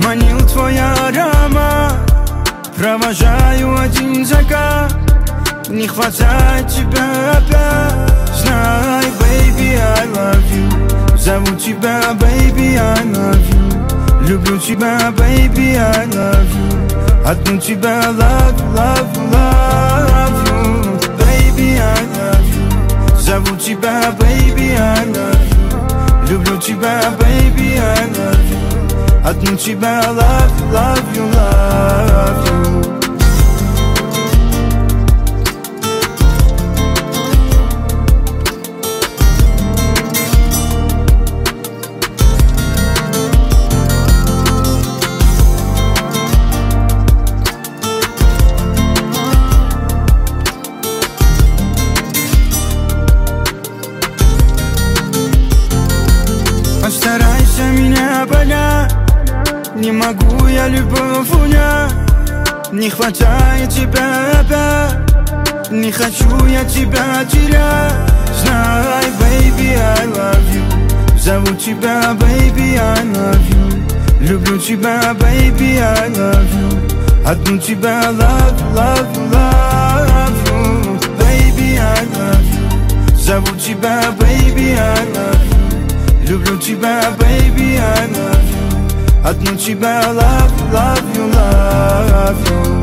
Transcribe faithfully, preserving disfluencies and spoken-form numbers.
Манил твой аромат, провожаю один закат. Не хватает тебя опять. Знай, baby, I love you. Зову тебя, baby, I love you. Люблю тебя, baby, I love you. Одну тебя love, love, love you. Baby, I love you. Зову тебя, baby, I love you. Люблю тебя, baby, I love you. Одну тебя love, love you, love you. Постарайся меня понять. Не могу я любовь унять. Не хватает тебя опять. Не хочу я тебя терять. Знай, baby, I love you. Зову тебя, baby, I love you. Люблю тебя, baby, I love you. Одну тебя love, love, love you. Baby, I love you. Зову тебя, baby, I love you. Люблю тебя, baby, I love you. Одну тебя love, love you, love you.